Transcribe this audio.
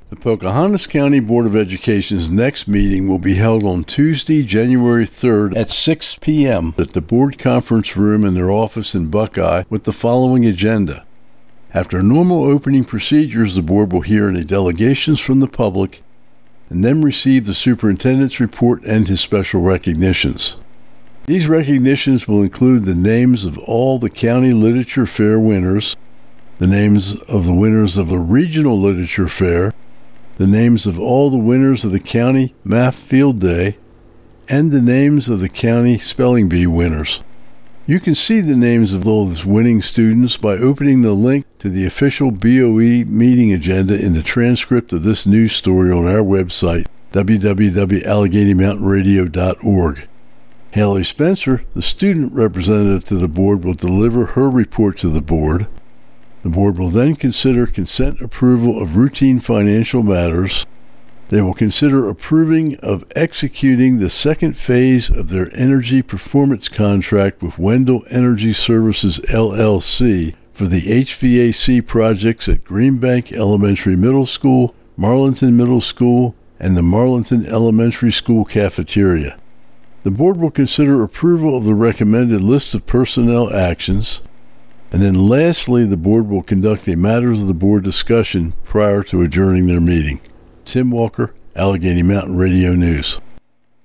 The Pocahontas County Board of Education's next meeting will be held on Tuesday, January 3rd at 6 p.m. at the board conference room in their office in Buckeye with the following agenda. After normal opening procedures, the board will hear any delegations from the public and then receive the superintendent's report and his special recognitions. These recognitions will include the names of all the county literature fair winners, the names of the winners of the regional literature fair, the names of all the winners of the county math field day, and the names of the county spelling bee winners. You can see the names of those winning students by opening the link to the official BOE meeting agenda in the transcript of this news story on our website, www.AlleghenyMountainRadio.org. Haley Spencer, the student representative to the board, will deliver her report to the board. The board will then consider consent approval of routine financial matters. They will consider approving of executing the second phase of their energy performance contract with Wendell Energy Services, LLC, for the HVAC projects at Greenbank Elementary Middle School, Marlinton Middle School, and the Marlinton Elementary School cafeteria. The board will consider approval of the recommended list of personnel actions. And then lastly, the board will conduct a matters of the board discussion prior to adjourning their meeting. Tim Walker, Allegheny Mountain Radio News.